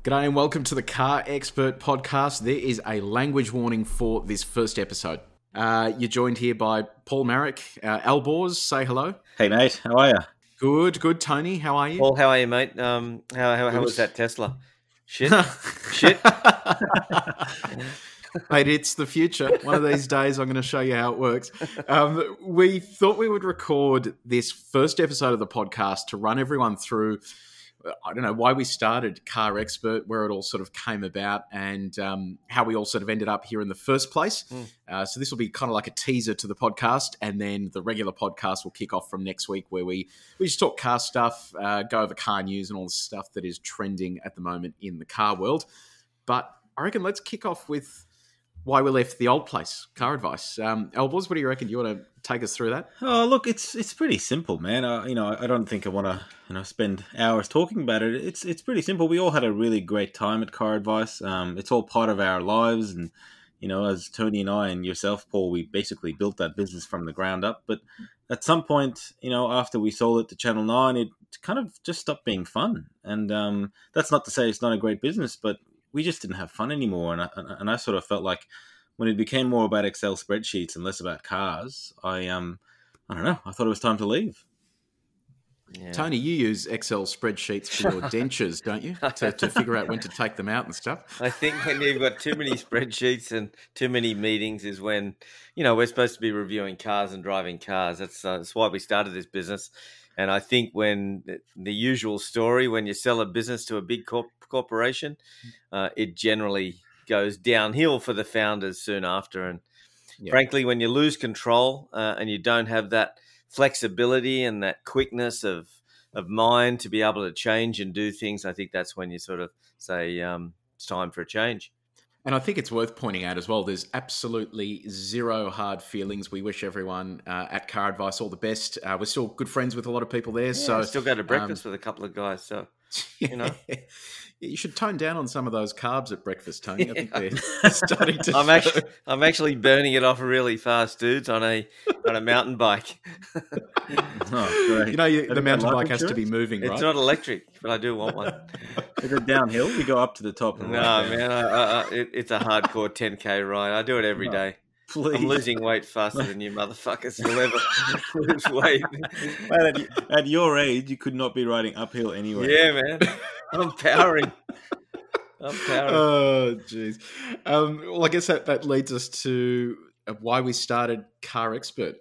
G'day and welcome to the Car Expert Podcast. There is a language warning for this first episode. You're joined here by Paul Marrick. Albors, say hello. Hey mate, how are you? Good. Tony, how are you? Paul, how are you, mate? How was that Tesla? Shit. Shit. Mate, it's the future. One of these days I'm going to show you how it works. We thought we would record this first episode of the podcast to run everyone through, I don't know, why we started Car Expert, where it all sort of came about, and how we all sort of ended up here in the first place. So this will be kind of like a teaser to the podcast, and then the regular podcast will kick off from next week, where we just talk car stuff, go over car news and all the stuff that is trending at the moment in the car world. But I reckon let's kick off with why we left the old place, Car Advice. Albors, what do you reckon? Do you want to take us through that? Oh, look, it's pretty simple, man. I don't think I want to spend hours talking about it. It's pretty simple. We all had a really great time at Car Advice. It's all part of our lives, and as Tony and I and yourself, Paul, we basically built that business from the ground up. But at some point, after we sold it to Channel 9, it kind of just stopped being fun. And that's not to say it's not a great business, but we just didn't have fun anymore. And I sort of felt like when it became more about Excel spreadsheets and less about cars, I don't know, I thought it was time to leave. Yeah. Tony, you use Excel spreadsheets for your dentures, don't you? To figure out when to take them out and stuff. I think when you've got too many spreadsheets and too many meetings is when, we're supposed to be reviewing cars and driving cars. That's why we started this business. And I think when the usual story, when you sell a business to a big corporation, it generally goes downhill for the founders soon after. And frankly, when you lose control and you don't have that flexibility and that quickness of mind to be able to change and do things, I think that's when you sort of say it's time for a change. And I think it's worth pointing out as well, there's absolutely zero hard feelings. We wish everyone at Car Advice all the best. We're still good friends with a lot of people there. So I still go to breakfast with a couple of guys. So, You should tone down on some of those carbs at breakfast, Tony. I think they're starting to. I'm actually burning it off really fast, dudes, on a mountain bike. Oh, great. The mountain bike has to be moving, right? It's not electric, but I do want one. Is it downhill? You go up to the top. No, man, it's a hardcore 10K ride. I do it every day. Please. I'm losing weight faster than you motherfuckers will ever lose weight. Man, at your age, you could not be riding uphill anyway. Yeah, man. I'm powering. Oh, jeez. Well, I guess that leads us to why we started Car Expert.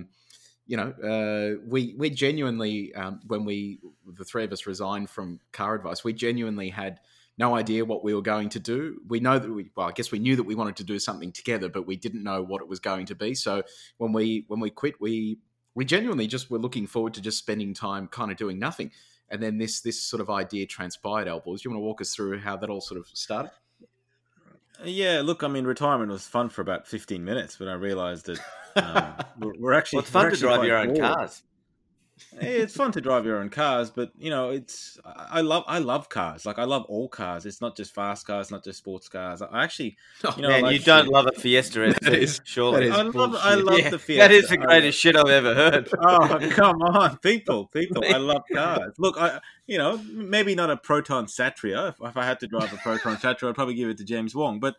We genuinely, when the three of us resigned from Car Advice, we genuinely had no idea what we were going to do. We know that I guess we knew that we wanted to do something together, but we didn't know what it was going to be. So when we quit, we genuinely just were looking forward to just spending time kind of doing nothing. And then this sort of idea transpired, Albors. Do you want to walk us through how that all sort of started? Yeah, look, I mean, retirement was fun for about 15 minutes, but I realized that we're actually... Well, it's fun to drive your own cars. It's fun to drive your own cars, but I love cars. Like, I love all cars. It's not just fast cars, not just sports cars. I actually, man, you don't love a Fiesta, surely. I love the Fiesta. That is the greatest shit I've ever heard. Oh, come on, people! I love cars. Look, maybe not a Proton Satria. If I had to drive a Proton Satria, I'd probably give it to James Wong. But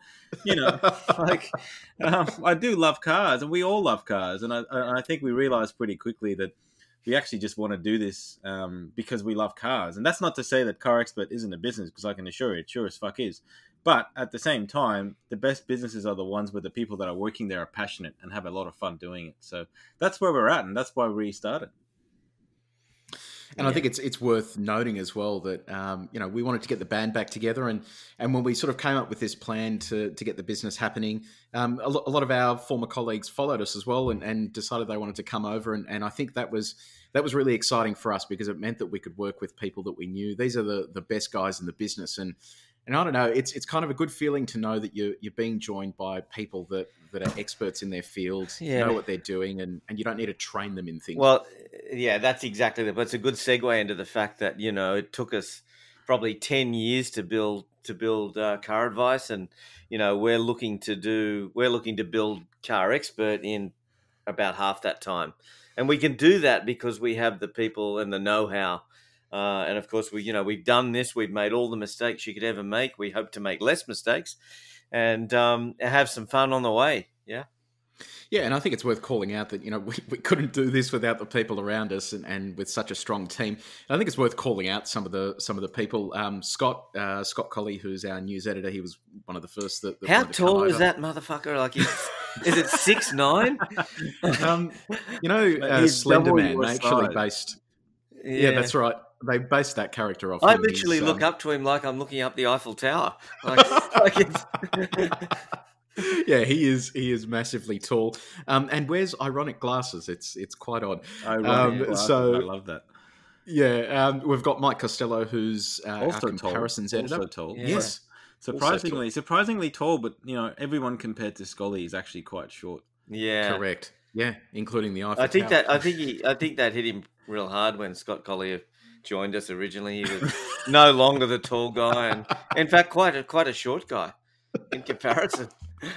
I do love cars, and we all love cars, and I think we realized pretty quickly that we actually just want to do this because we love cars. And that's not to say that Car Expert isn't a business, because I can assure you it sure as fuck is. But at the same time, the best businesses are the ones where the people that are working there are passionate and have a lot of fun doing it. So that's where we're at, and that's why we started. And I think it's worth noting as well that we wanted to get the band back together, and when we sort of came up with this plan to get the business happening, a lot of our former colleagues followed us as well and decided they wanted to come over, and I think that was really exciting for us because it meant that we could work with people that we knew. These are the best guys in the business, and I don't know, it's kind of a good feeling to know that you're being joined by people that are experts in their field, know what they're doing, and you don't need to train them in things. Well, yeah, that's exactly that. But it's a good segue into the fact that it took us probably 10 years to build Car Advice, and we're looking to build Car Expert in about half that time, and we can do that because we have the people and the know-how And of course, we've done this. We've made all the mistakes you could ever make. We hope to make less mistakes and have some fun on the way. Yeah. Yeah, and I think it's worth calling out that we couldn't do this without the people around us, and with such a strong team. And I think it's worth calling out some of the people. Scott Colley, who's our news editor, he was one of the first. That How wanted to come tall is over. that motherfucker? Like, is it 6'9"? He's Slender double Man. your They actually size. based. Yeah, that's right. They based that character off. I him. literally He's, look up to him like I'm looking up the Eiffel Tower. Like it's. Yeah, he is massively tall, and wears ironic glasses. It's quite odd. I love that. Yeah, we've got Mike Costello, who's our Also comparisons tall. editor. Also tall. Yeah. Yes, Surprisingly tall, but everyone compared to Scully is actually quite short. Yeah, correct. Yeah, including the Eiffel I think Tower. I think that hit him real hard when Scott Collier joined us originally. He was no longer the tall guy, and in fact, quite a short guy in comparison.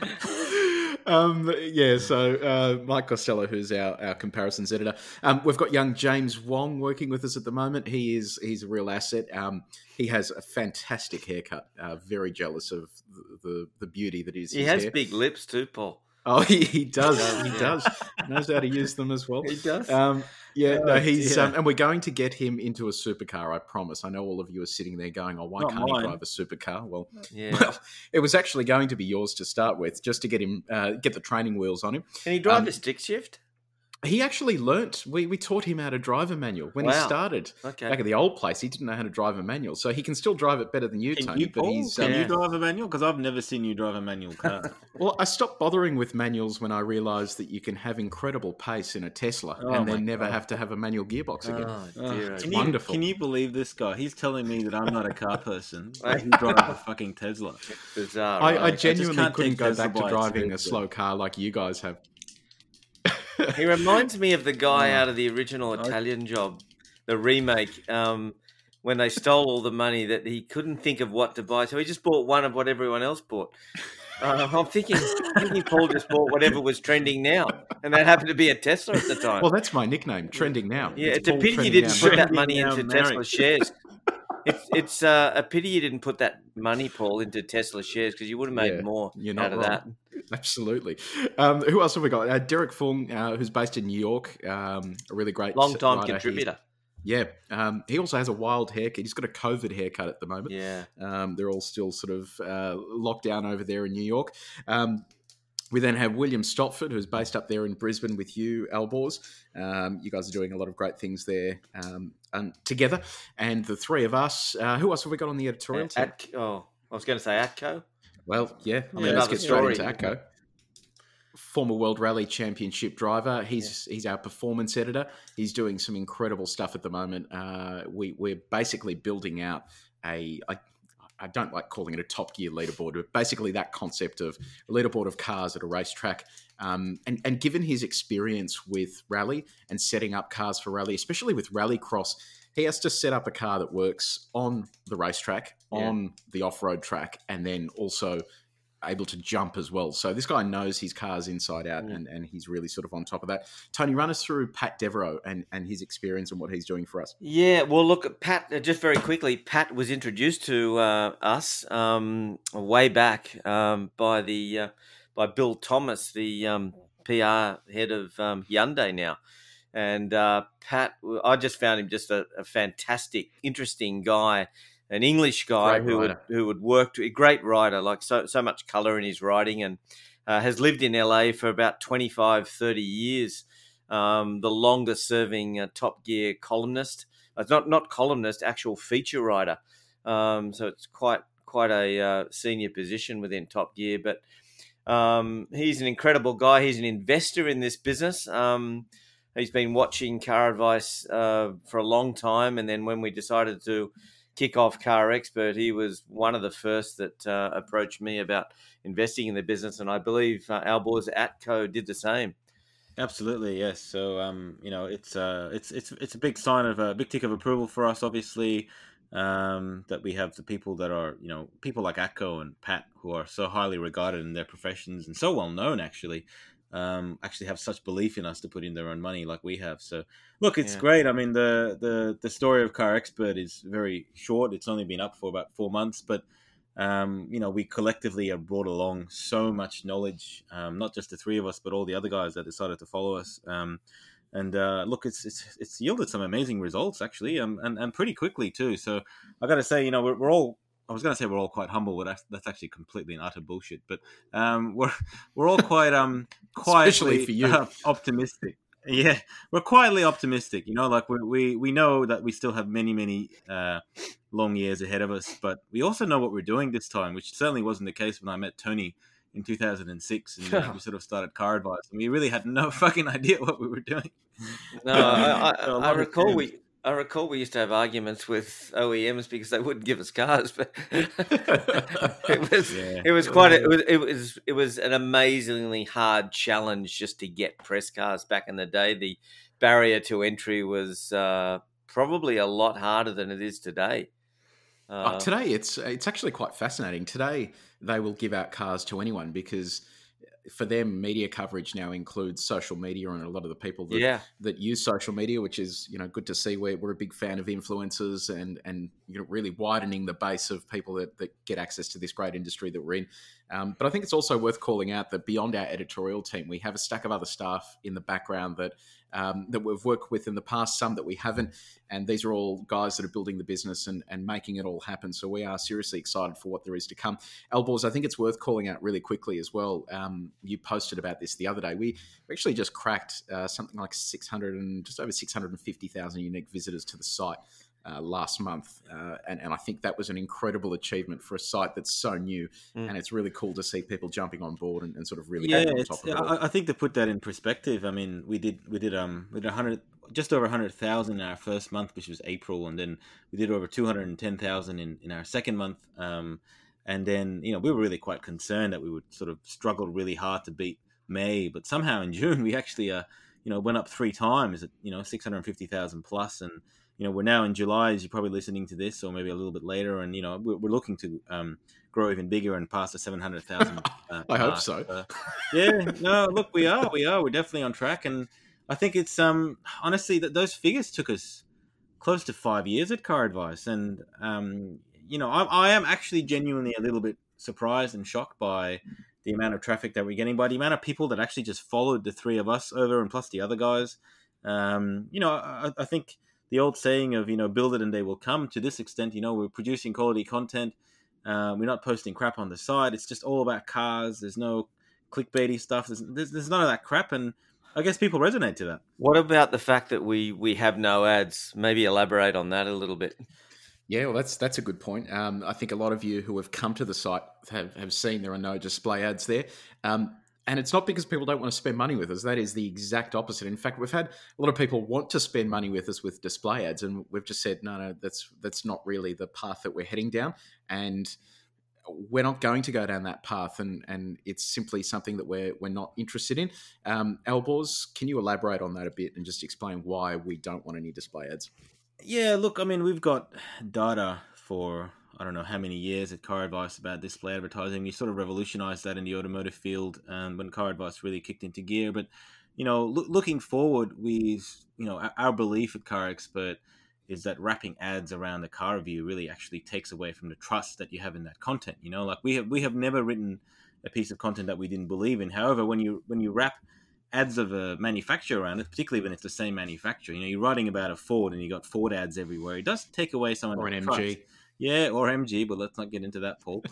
So Mike Costello, who's our comparisons editor. We've got young James Wong working with us at the moment. He's a real asset. He has a fantastic haircut. Very jealous of the beauty that is. He his has hair. big lips too, Paul. Oh, he does. He does. Knows how to use them as well. He does. He's and we're going to get him into a supercar. I promise. I know all of you are sitting there going, "Oh, why Not can't he mine. drive a supercar?" Well, Yeah. it was actually going to be yours to start with, just to get him get the training wheels on him. Can he drive a stick shift? He actually learnt. We taught him how to drive a manual when he Wow. started. Okay. Back at the old place, he didn't know how to drive a manual, so he can still drive it better than you, Can Tony. you, but Paul? he's Can Yeah. you drive a manual? Because I've never seen you drive a manual car. well. I stopped bothering with manuals when I realised that you can have incredible pace in a Tesla Oh and my then never God. have to have a manual gearbox again. Oh, dear. It's Can wonderful. Can you believe this guy? He's telling me that I'm not a car person, but he drives a fucking Tesla. Bizarre. I right? genuinely can't couldn't take go Tesla back to by driving a experience, slow car like you guys have. He reminds me of the guy out of the original Italian Job, the remake, when they stole all the money that he couldn't think of what to buy, so he just bought one of what everyone else bought. I'm thinking Paul just bought whatever was trending now, and that happened to be a Tesla at the time. Well, that's my nickname, Trending Now. Yeah, it's a Paul pity you Trending didn't Now. put that Trending money now into married. Tesla shares. It's a pity you didn't put that money, Paul, into Tesla shares because you would have made Yeah, more you're not out of wrong. that. Absolutely. Who else have we got? Derek Fung, who's based in New York, a really great Long-time writer. contributor. He also has a wild haircut. He's got a COVID haircut at the moment. Yeah. They're all still sort of locked down over there in New York. We then have William Stopford, who's based up there in Brisbane with you, Albors. You guys are doing a lot of great things there together. And the three of us, who else have we got on the editorial team? I was going to say Atco. Well, yeah. I mean, Yeah, let's another get straight story. into Atco. Former World Rally Championship driver. He's our performance editor. He's doing some incredible stuff at the moment. We're basically building out I don't like calling it a Top Gear leaderboard, but basically that concept of a leaderboard of cars at a racetrack. And given his experience with rally and setting up cars for rally, especially with rallycross, he has to set up a car that works on the racetrack, on the off-road track, and then also able to jump as well. So this guy knows his cars inside out, and he's really sort of on top of that. Tony, run us through Pat Devereaux and his experience and what he's doing for us. Yeah, well, look, Pat, just very quickly, Pat was introduced to us way back by Bill Thomas, the PR head of Hyundai now. And Pat, I just found him just a fantastic, interesting guy, an English guy who would work, a great writer, like so much colour in his writing, and has lived in LA for about 25, 30 years. The longest serving Top Gear columnist. It's not columnist, actual feature writer. So it's quite a senior position within Top Gear. But he's an incredible guy. He's an investor in this business. He's been watching Car Advice for a long time. And then when we decided to kick off Car Expert, he was one of the first that approached me about investing in the business. And I believe Albors Atco did the same. Absolutely, yes. So, it's a big sign of a big tick of approval for us, obviously, that we have the people that are, people like Atco and Pat, who are so highly regarded in their professions and so well known, actually. actually have such belief in us to put in their own money like we have. So look, it's Yeah. great. I mean, the story of Car Expert is very short. It's only been up for about 4 months, but we collectively have brought along so much knowledge, not just the three of us, but all the other guys that decided to follow us. And look, it's yielded some amazing results actually, and pretty quickly too. So I got to say, we're all. I was going to say we're all quite humble, but that's actually completely and utter bullshit. But we're all quite Especially quietly for you. optimistic. Yeah, we're quietly optimistic. Like we know that we still have many long years ahead of us, but we also know what we're doing this time, which certainly wasn't the case when I met Tony in 2006, and we sort of started Car Advice, and we really had no fucking idea what we were doing. No, So a I lot has recall changed. I recall we used to have arguments with OEMs because they wouldn't give us cars, but Yeah. it was quite it was an amazingly hard challenge just to get press cars back in the day. The barrier to entry was probably a lot harder than it is today. Today, it's actually quite fascinating. Today, they will give out cars to anyone because for them, media coverage now includes social media and a lot of the people that use social media, which is good to see. We're a big fan of influencers and really widening the base of people that get access to this great industry that we're in. But I think it's also worth calling out that beyond our editorial team, we have a stack of other staff in the background that we've worked with in the past, some that we haven't. And these are all guys that are building the business and making it all happen. So we are seriously excited for what there is to come. Albors, I think it's worth calling out really quickly as well. You posted about this the other day. We actually just cracked something like 600 and just over 650,000 unique visitors to the site last month. And I think that was an incredible achievement for a site that's so new. And it's really cool to see people jumping on board and sort of really getting on top of it all. I think to put that in perspective, I mean, we did 100, just over 100,000 in our first month, which was April, and then we did over 210,000 in our second month. And then we were really quite concerned that we would sort of struggle really hard to beat May, but somehow in June we actually went up 3 times at 650,000 plus, and we're now in July, as you're probably listening to this, or maybe a little bit later, and we're looking to grow even bigger and pass the 700,000. I hope so. Look, we're definitely on track, and I think it's honestly that those figures took us close to 5 years at Car Advice, and I am actually genuinely a little bit surprised and shocked by the amount of traffic that we're getting, by the amount of people that actually just followed the three of us over, and plus the other guys. I think the old saying of build it and they will come, to this extent. We're producing quality content. We're not posting crap on the site. It's just all about cars. There's no clickbaity stuff. There's none of that crap, and I guess people resonate to that. What about the fact that we have no ads? Maybe elaborate on that a little bit. Yeah, well, that's a good point. I think a lot of you who have come to the site have seen there are no display ads there. And it's not because people don't want to spend money with us. That is the exact opposite. In fact, we've had a lot of people want to spend money with us with display ads, and we've just said, no, that's not really the path that we're heading down. And we're not going to go down that path, and it's simply something that we're not interested in. Albors, can you elaborate on that a bit and just explain why we don't want any display ads? Yeah, look, I mean, we've got data for I don't know how many years at Car Advice about display advertising. We sort of revolutionized that in the automotive field when Car Advice really kicked into gear. But, looking forward, our belief at Car Expert is that wrapping ads around the car review really actually takes away from the trust that you have in that content. Like we have never written a piece of content that we didn't believe in. However, when you wrap ads of a manufacturer around it, particularly when it's the same manufacturer, you're writing about a Ford and you got Ford ads everywhere. It does take away some of Or an trust. MG. Yeah, or MG, but let's not get into that, Paul.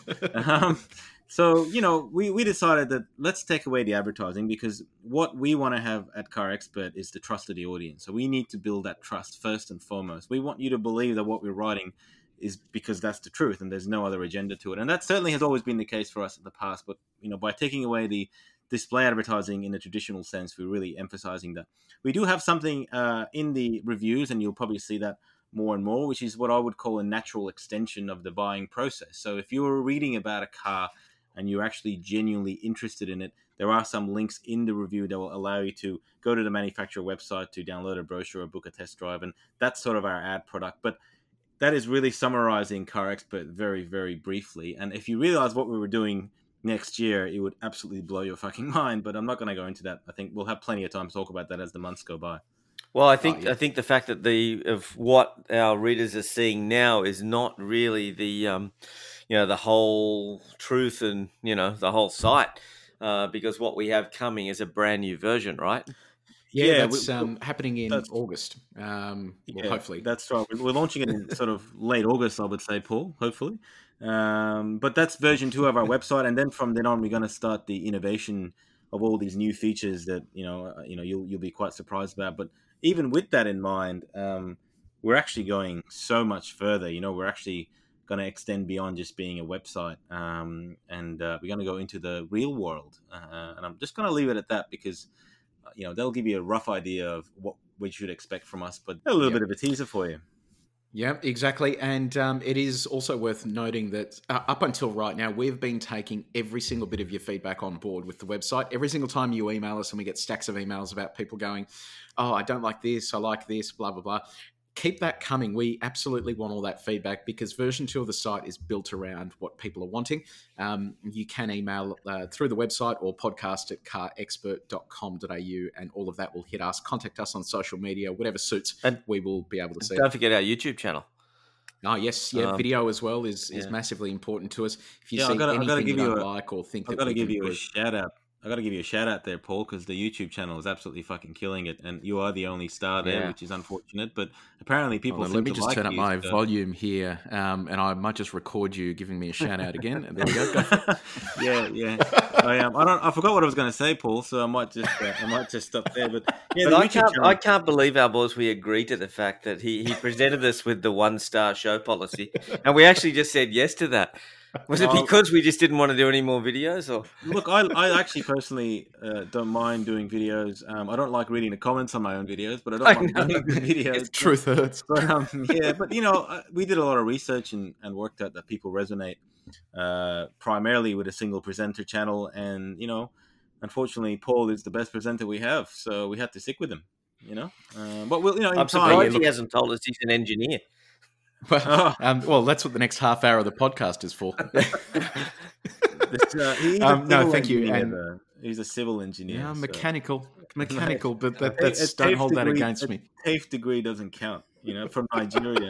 So, we decided that let's take away the advertising, because what we want to have at Car Expert is the trust of the audience. So we need to build that trust first and foremost. We want you to believe that what we're writing is because that's the truth and there's no other agenda to it. And that certainly has always been the case for us in the past. But, by taking away the display advertising in the traditional sense, we're really emphasizing that. We do have something in the reviews, and you'll probably see that more and more, which is what I would call a natural extension of the buying process. So if you're reading about a car and you're actually genuinely interested in it, there are some links in the review that will allow you to go to the manufacturer website to download a brochure or book a test drive, and that's sort of our ad product. But that is really summarizing Car Expert very, very briefly. And if you realize what we were doing, next year, it would absolutely blow your fucking mind. But I'm not going to go into that. I think we'll have plenty of time to talk about that as the months go by. Well, I think the fact that of what our readers are seeing now is not really the the whole truth and the whole site, because what we have coming is a brand new version, right? Yeah, that's happening in August. Hopefully. That's right. We're launching it in sort of late August, I would say, Paul, hopefully. But that's version 2 of our website. And then from then on, we're going to start the innovation of all these new features that, you'll be quite surprised about. But even with that in mind, we're actually going so much further. We're actually going to extend beyond just being a website. And we're going to go into the real world. And I'm just going to leave it at that because they'll give you a rough idea of what we should expect from us, but a little bit of a teaser for you. Yeah, exactly. And it is also worth noting that up until right now, we've been taking every single bit of your feedback on board with the website. Every single time you email us and we get stacks of emails about people going, oh, I don't like this, I like this, blah, blah, blah. Keep that coming. We absolutely want all that feedback because version 2 of the site is built around what people are wanting. You can email through the website or podcast@carexpert.com.au and all of that will hit us. Contact us on social media, whatever suits, and we will be able to see. Don't forget our YouTube channel. Oh, yes. Yeah, video as well is massively important to us. If you see anything you don't like or think that we can improve. A shout out. I got to give you a shout out there, Paul, because the YouTube channel is absolutely fucking killing it, and you are the only star there, which is unfortunate. But apparently, people. Let me just turn up my volume here, and I might just record you giving me a shout out again. And there we go. Yeah. I forgot what I was going to say, Paul. So I might just stop there. But yeah, I can't believe our boss. We agreed to the fact that he presented us with the 1-star show policy, and we actually just said yes to that. Was it because we just didn't want to do any more videos? Or look, I actually personally don't mind doing videos. I don't like reading the comments on my own videos, but I don't mind doing the videos. It's truth hurts. But we did a lot of research and worked out that people resonate primarily with a single presenter channel, and unfortunately, Paul is the best presenter we have, so we had to stick with him. But I'm surprised he hasn't told us he's an engineer. Well, that's what the next half hour of the podcast is for. No, thank you. And he's a civil engineer. Yeah, mechanical, but that's don't hold that against me. TAFE degree doesn't count, from Nigeria.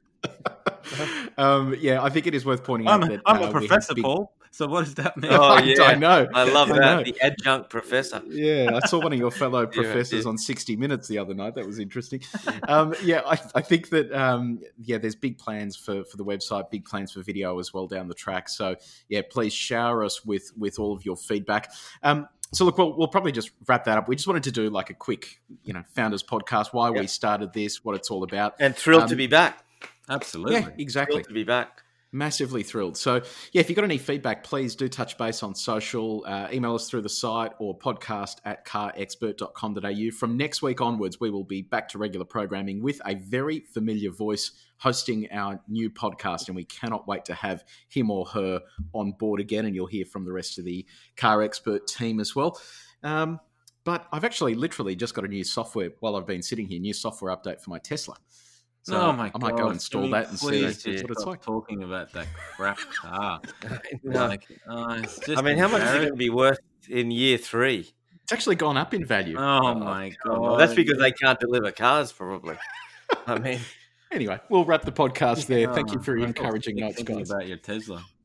I think it is worth pointing out that I'm a professor, Paul. So what does that mean? Oh, yeah. I know. I love that. The adjunct professor. Yeah, I saw one of your fellow professors on 60 Minutes the other night. That was interesting. I think that, there's big plans for the website, big plans for video as well down the track. So, please shower us with all of your feedback. So, look, we'll probably just wrap that up. We just wanted to do like a quick, founders podcast, why we started this, what it's all about. And thrilled to be back. Absolutely. Yeah, exactly. Thrilled to be back. Massively thrilled. So, if you've got any feedback, please do touch base on social, email us through the site or podcast@carexpert.com.au. From next week onwards, we will be back to regular programming with a very familiar voice hosting our new podcast, and we cannot wait to have him or her on board again, and you'll hear from the rest of the Car Expert team as well. But I've actually literally just got a new software while I've been sitting here, new software update for my Tesla. So I might go install that and see what it's like. Talking about that crap car. It's just how much is it going to be worth in year 3? It's actually gone up in value. Oh my God. Well, that's because they can't deliver cars, probably. Anyway, we'll wrap the podcast there. Thank you for your encouraging notes, guys. About your Tesla.